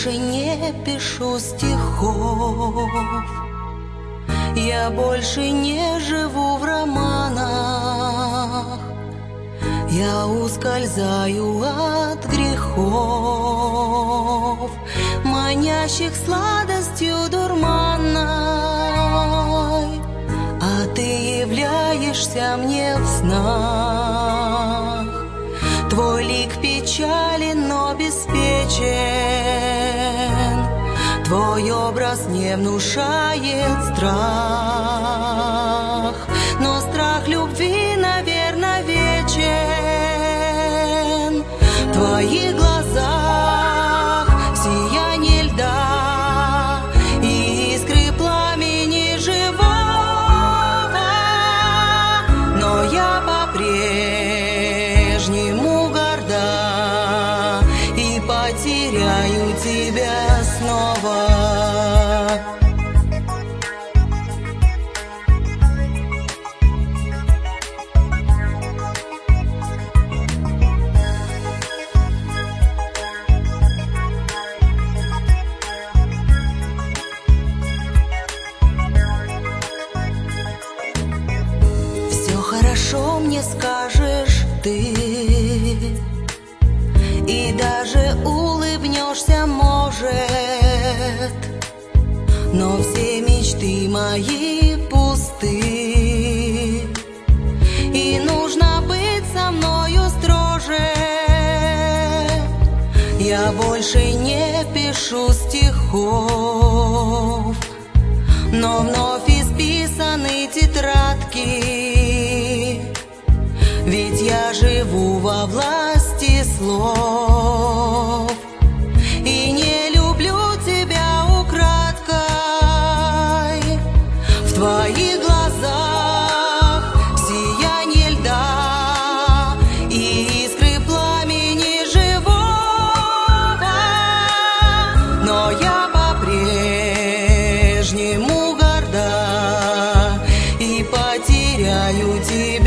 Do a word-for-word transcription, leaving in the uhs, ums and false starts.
больше не пишу стихов, я больше не живу в романах, я ускользаю от грехов, манящих сладостью дурманной, а ты являешься мне в снах. Твой лик печален, но беспечен, твой образ не внушает страх, но страх любви, наверное, вечен. В твоих глазах сияние льда и искры пламени живого, но я по-прежнему горда и потеряю тебя снова. Хорошо мне скажешь ты, и даже улыбнешься, может, но все мечты мои пусты, и нужно быть со мною строже. Я больше не пишу стихов, но вновь исписаны тетрадки, ведь я живу во власти слов и не люблю тебя украдкой. В твоих глазах сияние льда и искры пламени живого, но я по-прежнему горда и потеряю тебя